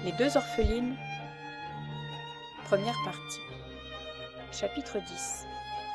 Les deux orphelines, première partie. Chapitre 10.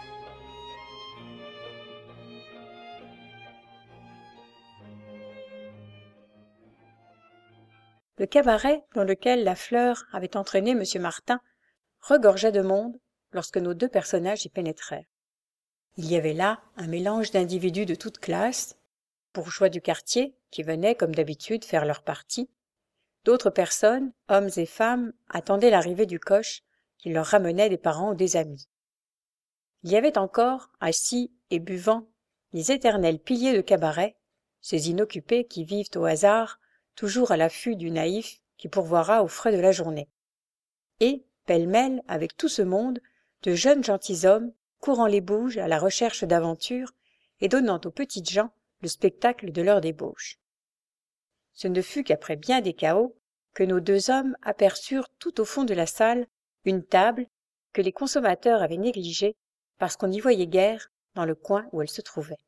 Le cabaret dans lequel la Fleur avait entraîné M. Martin regorgeait de monde lorsque nos deux personnages y pénétrèrent. Il y avait là un mélange d'individus de toutes classes, bourgeois du quartier qui venaient comme d'habitude faire leur partie. D'autres personnes, hommes et femmes, attendaient l'arrivée du coche qui leur ramenait des parents ou des amis. Il y avait encore, assis et buvant, les éternels piliers de cabaret, ces inoccupés qui vivent au hasard, toujours à l'affût du naïf qui pourvoira aux frais de la journée. Et, pêle-mêle, avec tout ce monde, de jeunes gentilshommes courant les bouges à la recherche d'aventures et donnant aux petites gens le spectacle de leur débauche. Ce ne fut qu'après bien des cahots que nos deux hommes aperçurent tout au fond de la salle une table que les consommateurs avaient négligée parce qu'on n'y voyait guère dans le coin où elle se trouvait.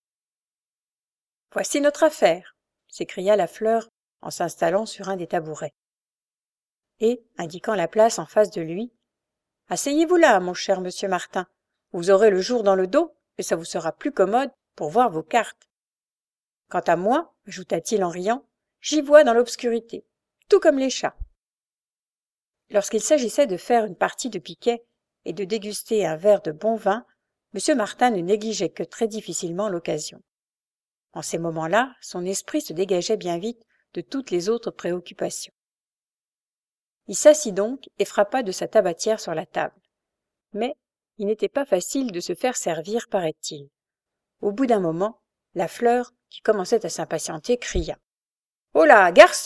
« Voici notre affaire !» s'écria la Fleur en s'installant sur un des tabourets. Et, indiquant la place en face de lui, « Asseyez-vous là, mon cher monsieur Martin, vous aurez le jour dans le dos et ça vous sera plus commode pour voir vos cartes. Quant à moi, ajouta-t-il en riant, j'y vois dans l'obscurité, tout comme les chats. » Lorsqu'il s'agissait de faire une partie de piquet et de déguster un verre de bon vin, M. Martin ne négligeait que très difficilement l'occasion. En ces moments-là, son esprit se dégageait bien vite de toutes les autres préoccupations. Il s'assit donc et frappa de sa tabatière sur la table. Mais il n'était pas facile de se faire servir, paraît-il. Au bout d'un moment, la Fleur, qui commençait à s'impatienter, cria « Oh là, garçon !»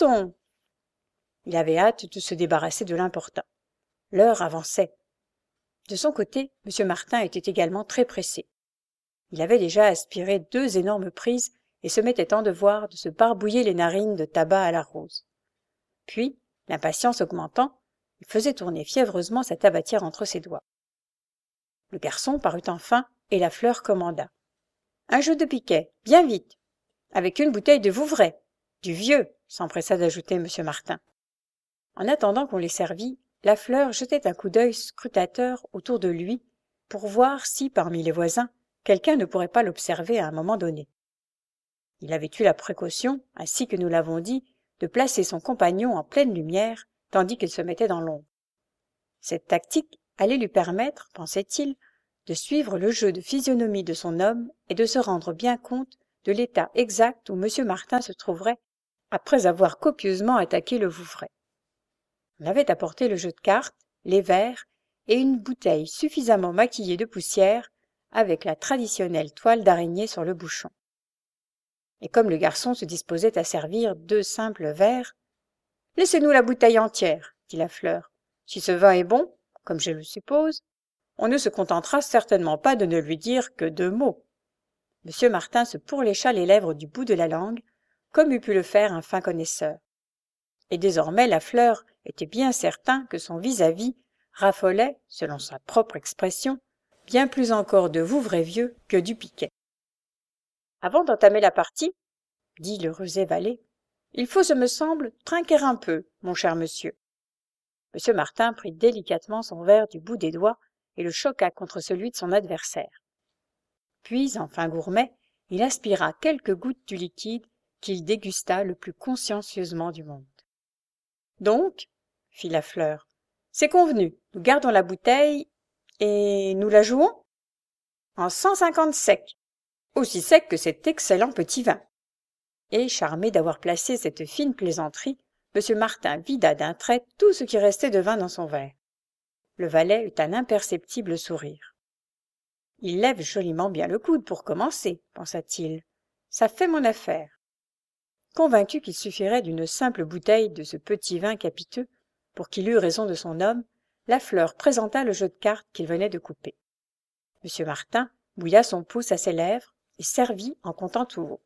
Il avait hâte de se débarrasser de l'importun. L'heure avançait. De son côté, M. Martin était également très pressé. Il avait déjà aspiré 2 énormes prises et se mettait en devoir de se barbouiller les narines de tabac à la rose. Puis, l'impatience augmentant, il faisait tourner fiévreusement sa tabatière entre ses doigts. Le garçon parut enfin et la Fleur commanda. « Un jeu de piquet, bien vite, avec une bouteille de Vouvray, du vieux, » s'empressa d'ajouter M. Martin. En attendant qu'on les servît, la Fleur jetait un coup d'œil scrutateur autour de lui pour voir si, parmi les voisins, quelqu'un ne pourrait pas l'observer à un moment donné. Il avait eu la précaution, ainsi que nous l'avons dit, de placer son compagnon en pleine lumière, tandis qu'il se mettait dans l'ombre. Cette tactique allait lui permettre, pensait-il, de suivre le jeu de physionomie de son homme et de se rendre bien compte de l'état exact où M. Martin se trouverait après avoir copieusement attaqué le Vouvray. On avait apporté le jeu de cartes, les verres et une bouteille suffisamment maquillée de poussière avec la traditionnelle toile d'araignée sur le bouchon. Et comme le garçon se disposait à servir 2 simples verres, « Laissez-nous la bouteille entière, » dit la Fleur. « Si ce vin est bon, comme je le suppose, on ne se contentera certainement pas de ne lui dire que 2 mots. » M. Martin se pourlécha les lèvres du bout de la langue, comme eût pu le faire un fin connaisseur. Et désormais la Fleur était bien certain que son vis-à-vis raffolait, selon sa propre expression, bien plus encore de Vouvray vieux que du piquet. « Avant d'entamer la partie, » dit le rusé valet, « il faut, ce me semble, trinquer un peu, mon cher monsieur. » M. Martin prit délicatement son verre du bout des doigts et le choqua contre celui de son adversaire. Puis, enfin gourmet, il aspira quelques gouttes du liquide qu'il dégusta le plus consciencieusement du monde. « Donc, » fit la Fleur, « c'est convenu, nous gardons la bouteille et nous la jouons ? En 150 secs, aussi sec que cet excellent petit vin. » Et, charmé d'avoir placé cette fine plaisanterie, M. Martin vida d'un trait tout ce qui restait de vin dans son verre. Le valet eut un imperceptible sourire. « Il lève joliment bien le coude pour commencer, » pensa-t-il. « Ça fait mon affaire. » Convaincu qu'il suffirait d'une simple bouteille de ce petit vin capiteux pour qu'il eût raison de son homme, la Fleur présenta le jeu de cartes qu'il venait de couper. M. Martin mouilla son pouce à ses lèvres et servit en comptant tout haut.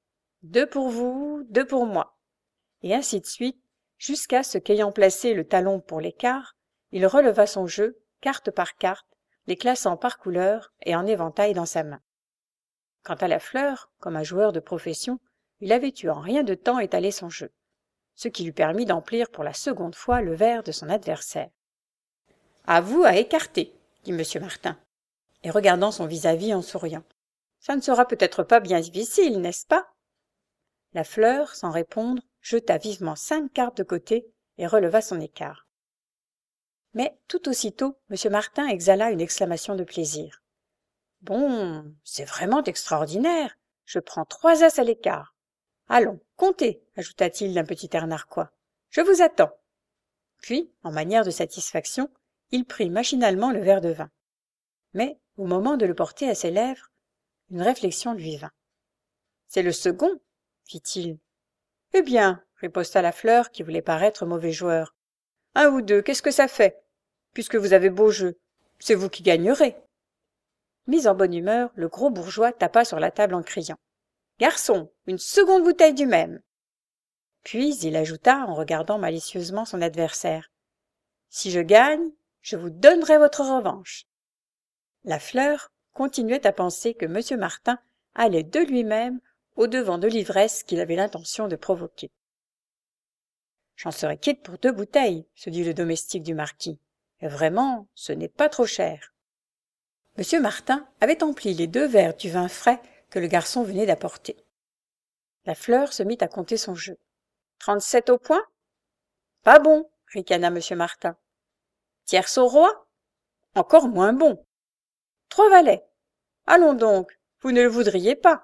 2 pour vous, 2 pour moi. Et ainsi de suite, jusqu'à ce qu'ayant placé le talon pour l'écart, il releva son jeu, carte par carte, les classant par couleur et en éventail dans sa main. Quant à la Fleur, comme un joueur de profession, il avait eu en rien de temps étalé son jeu. ce qui lui permit d'emplir pour la seconde fois le verre de son adversaire. « À vous à écarter, dit M. Martin, et regardant son vis-à-vis en souriant. « Ça ne sera peut-être pas bien difficile, n'est-ce pas ?» La Fleur, sans répondre, jeta vivement 5 cartes de côté et releva son écart. Mais tout aussitôt, M. Martin exhala une exclamation de plaisir. « Bon, c'est vraiment extraordinaire. Je prends 3 as à l'écart. Allons, comptez, ajouta-t-il d'un petit air narquois. Je vous attends. » Puis, en manière de satisfaction, il prit machinalement le verre de vin. Mais, au moment de le porter à ses lèvres, une réflexion lui vint. « C'est le second, fit-il. « Eh bien, riposta la Fleur qui voulait paraître mauvais joueur. Un ou deux, qu'est-ce que ça fait? Puisque vous avez beau jeu, c'est vous qui gagnerez. » Mis en bonne humeur, le gros bourgeois tapa sur la table en criant. « Garçon, une seconde bouteille du même !» Puis il ajouta en regardant malicieusement son adversaire. « Si je gagne, je vous donnerai votre revanche. » La Fleur continuait à penser que M. Martin allait de lui-même au-devant de l'ivresse qu'il avait l'intention de provoquer. « J'en serais quitte pour 2 bouteilles, se dit le domestique du marquis. Et vraiment, ce n'est pas trop cher. M. Martin avait empli les 2 verres du vin frais que le garçon venait d'apporter. La Fleur se mit à compter son jeu. 37 au point? Pas bon, ricana M. Martin. Tierce au roi? Encore moins bon. 3 valets. Allons donc, vous ne le voudriez pas.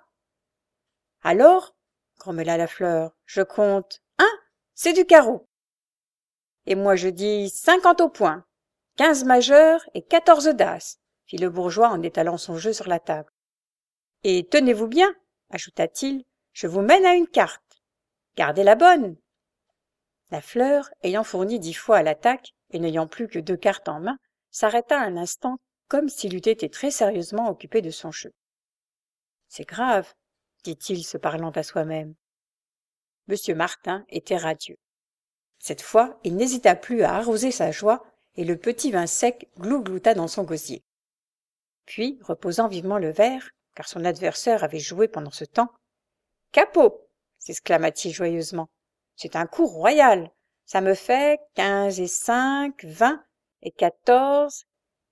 Alors, grommela la Fleur, je compte 1, c'est du carreau. Et moi je dis 50 au point, 15 majeurs et 14 d'as, fit le bourgeois en étalant son jeu sur la table. Et tenez-vous bien, ajouta-t-il, je vous mène à une carte. Gardez la bonne. La Fleur, ayant fourni 10 fois à l'attaque et n'ayant plus que 2 cartes en main, s'arrêta un instant comme s'il eût été très sérieusement occupé de son jeu. C'est grave, dit-il se parlant à soi-même. M. Martin était radieux. Cette fois, il n'hésita plus à arroser sa joie et le petit vin sec glouglouta dans son gosier. Puis, reposant vivement le verre, car son adversaire avait joué pendant ce temps, « Capot !» s'exclama-t-il joyeusement. « C'est un coup royal. Ça me fait 15 et 5, 20 et 14,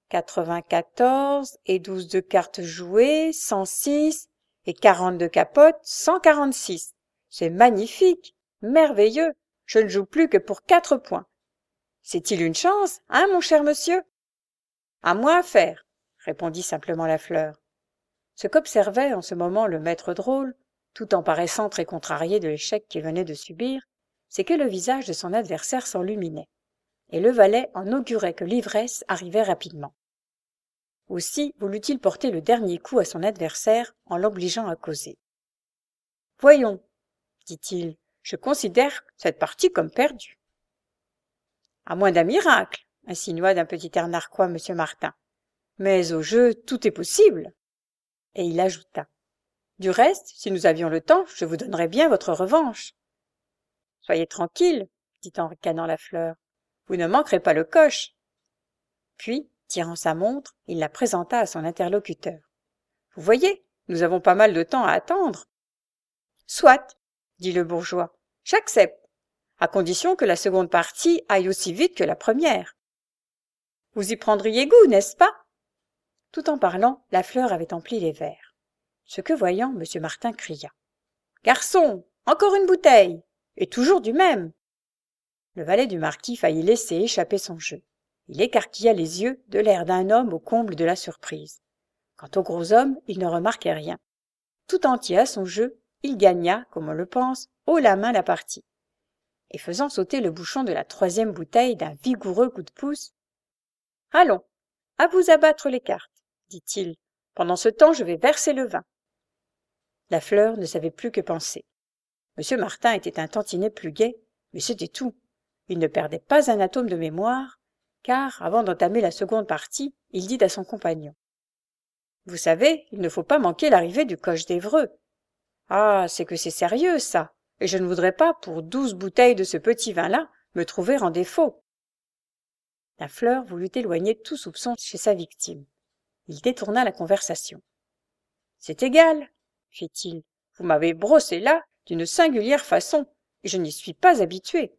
94 et 12 de cartes jouées, 106 et 40 de capotes, 146. C'est magnifique, merveilleux. Je ne joue plus que pour 4 points. C'est-il une chance, hein, mon cher monsieur? À moi à faire, répondit simplement la Fleur. Ce qu'observait en ce moment le maître drôle, tout en paraissant très contrarié de l'échec qu'il venait de subir, c'est que le visage de son adversaire s'enluminait, et le valet en augurait que l'ivresse arrivait rapidement. Aussi voulut-il porter le dernier coup à son adversaire en l'obligeant à causer. « Voyons, dit-il, je considère cette partie comme perdue. »« À moins d'un miracle, insinua d'un petit air narquois M. Martin. Mais au jeu, tout est possible. » Et il ajouta. « Du reste, si nous avions le temps, je vous donnerais bien votre revanche. »« Soyez tranquille, dit en ricanant la Fleur. Vous ne manquerez pas le coche. » Puis, tirant sa montre, il la présenta à son interlocuteur. « Vous voyez, nous avons pas mal de temps à attendre. »« Soit, dit le bourgeois, j'accepte, à condition que la seconde partie aille aussi vite que la première. Vous y prendriez goût, n'est-ce pas? » Tout en parlant, la Fleur avait empli les verres. Ce que voyant, M. Martin cria. « Garçon, encore une bouteille, et toujours du même. » Le valet du marquis faillit laisser échapper son jeu. Il écarquilla les yeux de l'air d'un homme au comble de la surprise. Quant au gros homme, il ne remarquait rien. Tout entier à son jeu, il gagna, comme on le pense, haut la main la partie. Et faisant sauter le bouchon de la 3e bouteille d'un vigoureux coup de pouce, « Allons, à vous abattre les cartes, dit-il. Pendant ce temps, je vais verser le vin. » La Fleur ne savait plus que penser. M. Martin était un tantinet plus gai, mais c'était tout. Il ne perdait pas un atome de mémoire, car, avant d'entamer la seconde partie, il dit à son compagnon. « Vous savez, il ne faut pas manquer l'arrivée du coche d'Évreux. Ah, c'est que c'est sérieux, ça, et je ne voudrais pas, pour 12 bouteilles de ce petit vin-là, me trouver en défaut. » La Fleur voulut éloigner tout soupçon chez sa victime. Il détourna la conversation. « C'est égal, fit-il, vous m'avez brossé là d'une singulière façon, et je n'y suis pas habituée.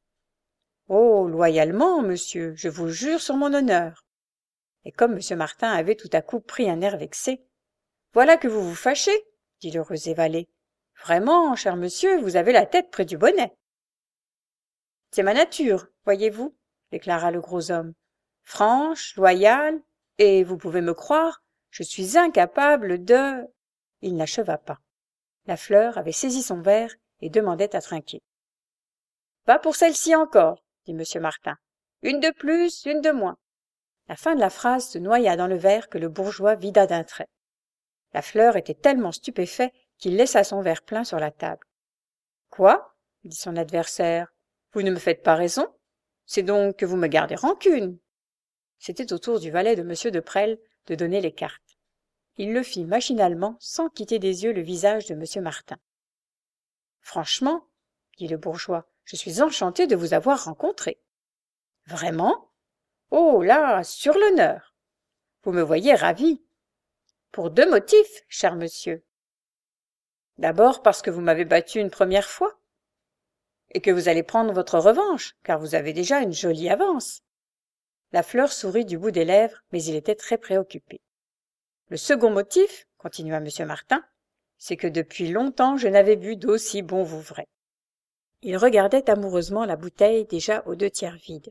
Oh, loyalement, monsieur, je vous jure sur mon honneur. Et comme M. Martin avait tout à coup pris un air vexé, voilà que vous vous fâchez, dit l'heureux évalé. Vraiment, cher monsieur, vous avez la tête près du bonnet. C'est ma nature, voyez-vous, déclara le gros homme. Franche, loyale, et vous pouvez me croire, je suis incapable de... Il n'acheva pas. La Fleur avait saisi son verre et demandait à trinquer. Pas pour celle-ci encore, dit M. Martin. Une de plus, une de moins. La fin de la phrase se noya dans le verre que le bourgeois vida d'un trait. La Fleur était tellement stupéfait qu'il laissa son verre plein sur la table. Quoi? Dit son adversaire. Vous ne me faites pas raison? C'est donc que vous me gardez rancune. C'était au tour du valet de M. de Presles de donner les cartes. Il le fit machinalement sans quitter des yeux le visage de M. Martin. Franchement, dit le bourgeois, je suis enchanté de vous avoir rencontré. Vraiment? Oh là, sur l'honneur. Vous me voyez ravi. Pour 2 motifs, cher monsieur. D'abord parce que vous m'avez battu une première fois, et que vous allez prendre votre revanche, car vous avez déjà une jolie avance. La Fleur sourit du bout des lèvres, mais il était très préoccupé. Le second motif, continua M. Martin, c'est que depuis longtemps je n'avais bu d'aussi bon Vouvray. Il regardait amoureusement la bouteille déjà aux 2/3 vide.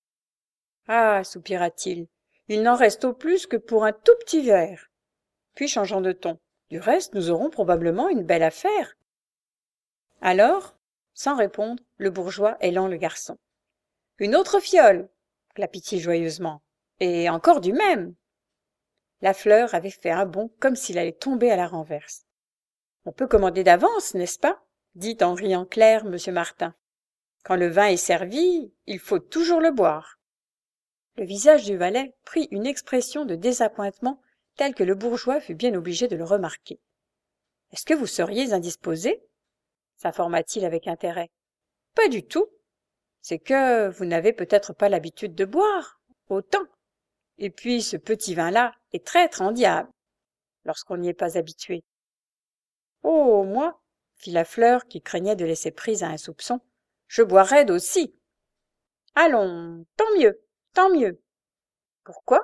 Ah, soupira-t-il, il n'en reste au plus que pour un tout petit verre. Puis changeant de ton, du reste nous aurons probablement une belle affaire. Alors, sans répondre, le bourgeois élant le garçon. Une autre fiole, glapit-il joyeusement, et encore du même. La Fleur avait fait un bond comme s'il allait tomber à la renverse. On peut commander d'avance, n'est-ce pas? Dit en riant clair M. Martin. Quand le vin est servi, il faut toujours le boire. Le visage du valet prit une expression de désappointement telle que le bourgeois fut bien obligé de le remarquer. « Est-ce que vous seriez indisposé » s'informa-t-il avec intérêt. « Pas du tout. C'est que vous n'avez peut-être pas l'habitude de boire, autant. Et puis ce petit vin-là est traître en diable, lorsqu'on n'y est pas habitué. »« Oh, moi, » fit la Fleur qui craignait de laisser prise à un soupçon, « je bois raide aussi. »« Allons, tant mieux, tant mieux. »« Pourquoi ? » ?»«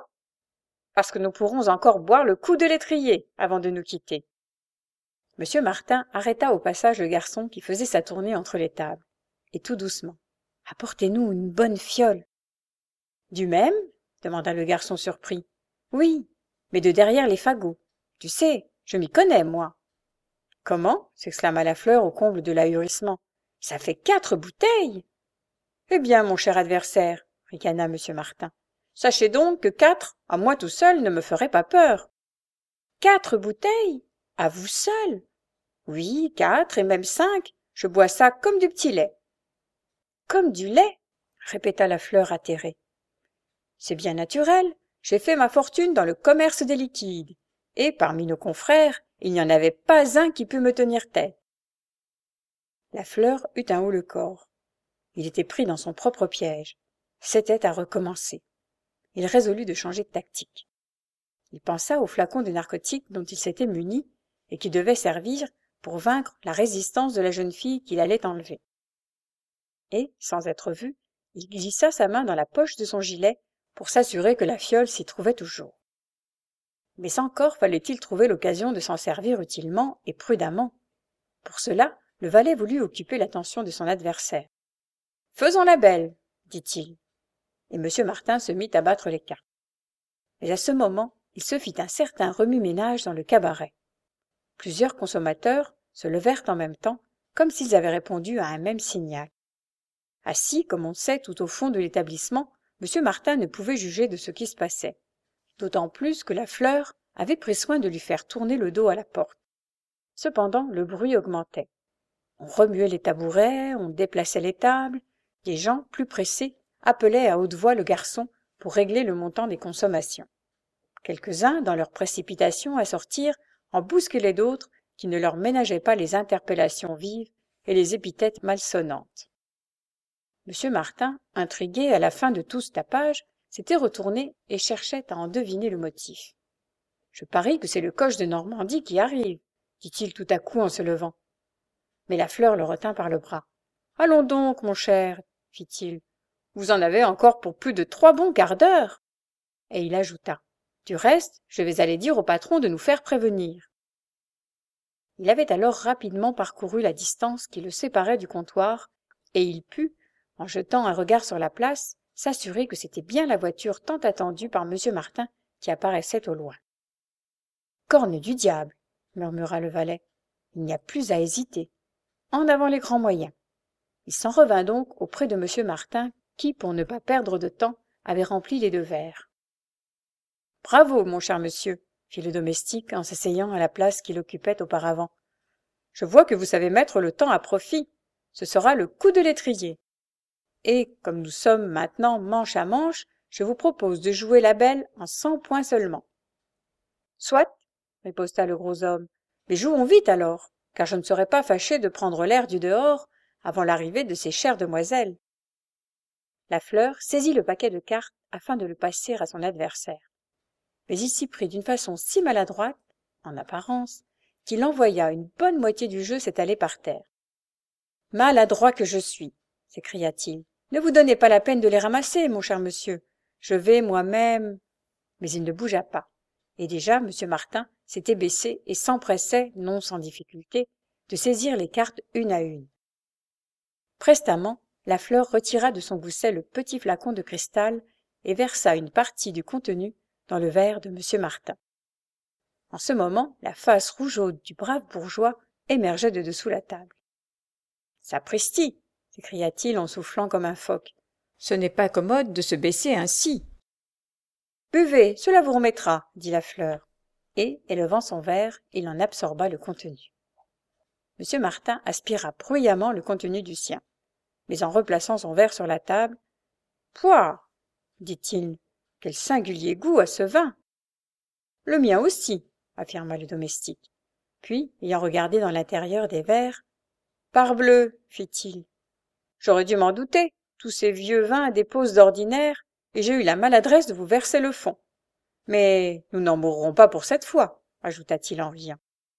Parce que nous pourrons encore boire le coup de l'étrier avant de nous quitter. » M. Martin arrêta au passage le garçon qui faisait sa tournée entre les tables, et tout doucement. « Apportez-nous une bonne fiole. »« Du même ?» demanda le garçon surpris. « Oui, mais de derrière les fagots. Tu sais, je m'y connais, moi. »« Comment ?» s'exclama la Fleur au comble de l'ahurissement. « Ça fait 4 bouteilles !»« Eh bien, mon cher adversaire, » ricana M. Martin, « sachez donc que 4, à moi tout seul, ne me ferait pas peur. »« 4 bouteilles ? À vous seul ? » ?»« Oui, 4 et même 5. Je bois ça comme du petit lait. »« Comme du lait ?» répéta la Fleur atterrée. « C'est bien naturel. J'ai fait ma fortune dans le commerce des liquides. Et parmi nos confrères, il n'y en avait pas un qui pût me tenir tête. » La Fleur eut un haut-le-corps. Il était pris dans son propre piège. C'était à recommencer. Il résolut de changer de tactique. Il pensa au flacon de narcotique dont il s'était muni et qui devait servir pour vaincre la résistance de la jeune fille qu'il allait enlever. Et, sans être vu, il glissa sa main dans la poche de son gilet pour s'assurer que la fiole s'y trouvait toujours. Mais encore fallait-il trouver l'occasion de s'en servir utilement et prudemment. Pour cela, le valet voulut occuper l'attention de son adversaire. « Faisons la belle, » dit-il. Et M. Martin se mit à battre les cartes. Mais à ce moment, il se fit un certain remue-ménage dans le cabaret. Plusieurs consommateurs se levèrent en même temps, comme s'ils avaient répondu à un même signal. Assis, comme on sait, tout au fond de l'établissement, M. Martin ne pouvait juger de ce qui se passait, d'autant plus que la Fleur avait pris soin de lui faire tourner le dos à la porte. Cependant, le bruit augmentait. On remuait les tabourets, on déplaçait les tables, des gens, plus pressés, appelaient à haute voix le garçon pour régler le montant des consommations. Quelques-uns, dans leur précipitation à sortir, en bousculaient d'autres qui ne leur ménageaient pas les interpellations vives et les épithètes malsonnantes. M. Martin, intrigué à la fin de tout ce tapage, s'était retourné et cherchait à en deviner le motif. « Je parie que c'est le coche de Normandie qui arrive, dit-il tout à coup en se levant. Mais la Fleur le retint par le bras. Allons donc, mon cher, fit-il, vous en avez encore pour plus de 3 bons quarts d'heure. Et il ajouta, du reste, je vais aller dire au patron de nous faire prévenir. Il avait alors rapidement parcouru la distance qui le séparait du comptoir, et il put, en jetant un regard sur la place, s'assurer que c'était bien la voiture tant attendue par M. Martin qui apparaissait au loin. « Corne du diable !» murmura le valet. « Il n'y a plus à hésiter. En avant les grands moyens. » Il s'en revint donc auprès de M. Martin qui, pour ne pas perdre de temps, avait rempli les 2 verres. « Bravo, mon cher monsieur !» fit le domestique en s'asseyant à la place qu'il occupait auparavant. « Je vois que vous savez mettre le temps à profit. Ce sera le coup de l'étrier. Et, comme nous sommes maintenant manche à manche, je vous propose de jouer la belle en 100 points seulement. »« Soit, » riposta le gros homme, « mais jouons vite alors, car je ne serais pas fâché de prendre l'air du dehors avant l'arrivée de ces chères demoiselles. » Lafleur saisit le paquet de cartes afin de le passer à son adversaire. Mais il s'y prit d'une façon si maladroite, en apparence, qu'il envoya une bonne moitié du jeu s'étaler par terre. « Maladroit que je suis !» s'écria-t-il. « Ne vous donnez pas la peine de les ramasser, mon cher monsieur. Je vais moi-même… » Mais il ne bougea pas. Et déjà M. Martin s'était baissé et s'empressait, non sans difficulté, de saisir les cartes une à une. Prestement, Lafleur retira de son gousset le petit flacon de cristal et versa une partie du contenu dans le verre de M. Martin. En ce moment, la face rougeaude du brave bourgeois émergeait de dessous la table. « Sapristi !» s'écria-t-il en soufflant comme un phoque. « Ce n'est pas commode de se baisser ainsi. »« Buvez, cela vous remettra, » dit Lafleur, et, élevant son verre, il en absorba le contenu. M. Martin aspira bruyamment le contenu du sien, mais en replaçant son verre sur la table, « Pouah !» dit-il, « quel singulier goût a ce vin !»« Le mien aussi, » affirma le domestique. Puis, ayant regardé dans l'intérieur des verres, « Parbleu !» fit-il. « J'aurais dû m'en douter, tous ces vieux vins déposent d'ordinaire, et j'ai eu la maladresse de vous verser le fond. Mais nous n'en mourrons pas pour cette fois, » ajouta-t-il en riant.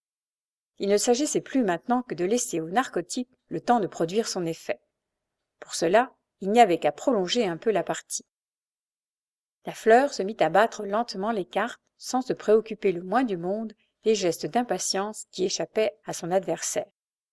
Il ne s'agissait plus maintenant que de laisser au narcotique le temps de produire son effet. Pour cela, il n'y avait qu'à prolonger un peu la partie. Lafleur se mit à battre lentement les cartes, sans se préoccuper le moins du monde des gestes d'impatience qui échappaient à son adversaire.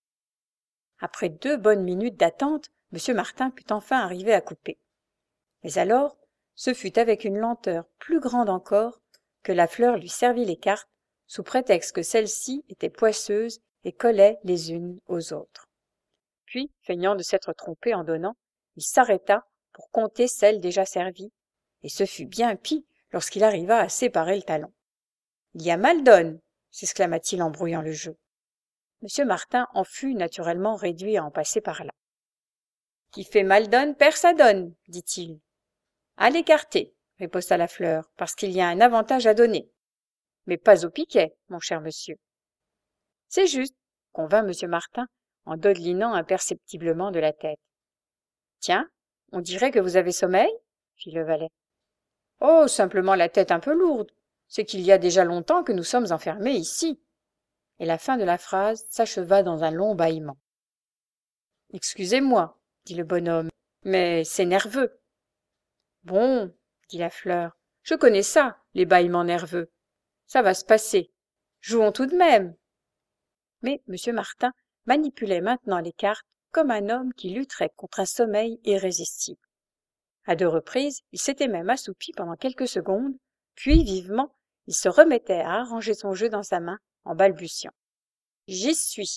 Après 2 bonnes minutes d'attente, M. Martin put enfin arriver à couper. Mais alors, ce fut avec une lenteur plus grande encore que Lafleur lui servit les cartes, sous prétexte que celles-ci étaient poisseuses et collaient les unes aux autres. Puis, feignant de s'être trompé en donnant, il s'arrêta pour compter celles déjà servies, et ce fut bien pis lorsqu'il arriva à séparer le talon. « Il y a mal donne !» s'exclama-t-il en brouillant le jeu. M. Martin en fut naturellement réduit à en passer par là. « Qui fait mal donne perd sa donne, dit-il. « À l'écarter, riposta Lafleur, parce qu'il y a un avantage à donner. Mais pas au piquet, mon cher monsieur. »« C'est juste, » convint M. Martin en dodelinant imperceptiblement de la tête. « Tiens, on dirait que vous avez sommeil ?» fit le valet. « Oh, simplement la tête un peu lourde. C'est qu'il y a déjà longtemps que nous sommes enfermés ici. » Et la fin de la phrase s'acheva dans un long bâillement. « Excusez-moi, » dit le bonhomme, « mais c'est nerveux. »« Bon, » dit Lafleur, « je connais ça, les bâillements nerveux. Ça va se passer. Jouons tout de même. » Mais M. Martin manipulait maintenant les cartes comme un homme qui lutterait contre un sommeil irrésistible. À 2 reprises, il s'était même assoupi pendant quelques secondes, puis vivement, il se remettait à arranger son jeu dans sa main en balbutiant. « J'y suis.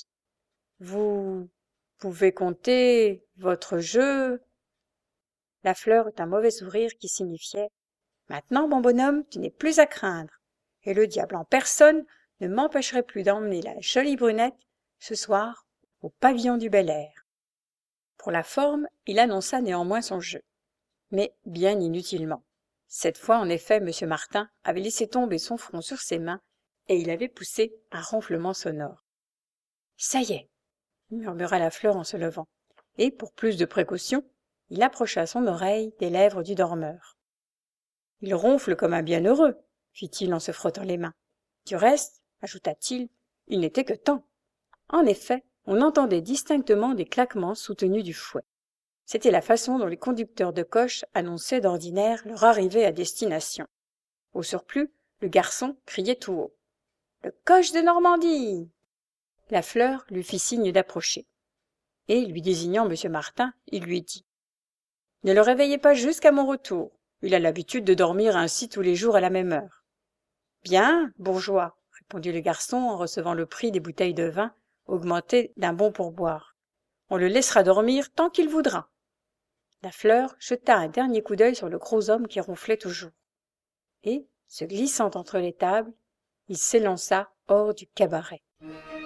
Vous pouvez compter votre jeu. » Lafleur eut un mauvais sourire qui signifiait « Maintenant, mon bonhomme, tu n'es plus à craindre, et le diable en personne ne m'empêcherait plus d'emmener la jolie brunette ce soir au pavillon du Bel-Air. » Pour la forme, il annonça néanmoins son jeu, mais bien inutilement. Cette fois, en effet, M. Martin avait laissé tomber son front sur ses mains et il avait poussé un ronflement sonore. « Ça y est !» murmura Lafleur en se levant, et, pour plus de précaution, il approcha son oreille des lèvres du dormeur. « Il ronfle comme un bienheureux, » fit-il en se frottant les mains. « Du reste, ajouta-t-il, il n'était que temps. » En effet, On entendait distinctement des claquements soutenus du fouet. C'était la façon dont les conducteurs de coche annonçaient d'ordinaire leur arrivée à destination. Au surplus, le garçon criait tout haut. « Le coche de Normandie !» La Fleur lui fit signe d'approcher. Et, lui désignant M. Martin, il lui dit « Ne le réveillez pas jusqu'à mon retour. Il a l'habitude de dormir ainsi tous les jours à la même heure. »« Bien, bourgeois, » répondit le garçon en recevant le prix des bouteilles de vin, augmenté d'un bon pourboire. « On le laissera dormir tant qu'il voudra. » La Fleur jeta un dernier coup d'œil sur le gros homme qui ronflait toujours. Et, se glissant entre les tables, il s'élança hors du cabaret.